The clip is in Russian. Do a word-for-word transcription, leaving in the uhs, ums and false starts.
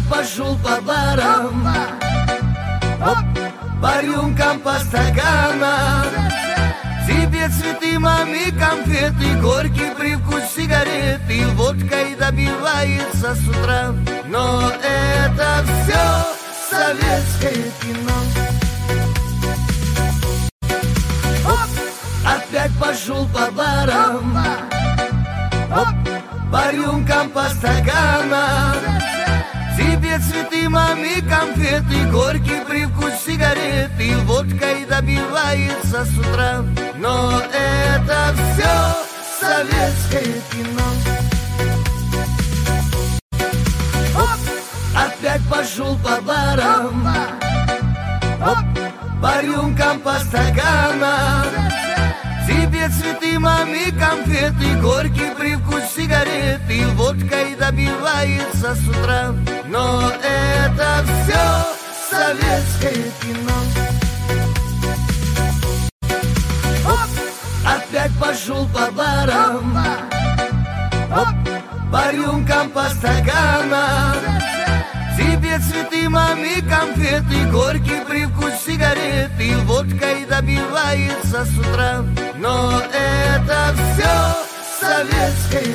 пошел по барам, оп, по рюмкам, по стаканам. Тебе цветы, маме конфеты, горький привкус сигареты, водкой добивается с утра. Но это все советское кино. Оп, опять пошел по барам, оп, по рюмкам, по стаканам. Тебе цветы, маме конфеты, горький привкус сигареты, водкой добивается с утра. Но это все советское кино. Оп, опять пошел по барам, оп, по рюмкам, по стаканам. Тебе цветы, маме конфеты, горький привкус сигареты, водкой добивается с утра. Но это все советское кино. Оп, опять пошел по барам, оп, по рюмкам, по стаканам. Тебе цветы, маме конфеты, горький привкус сигареты, водкой добивается с утра. Но это все советское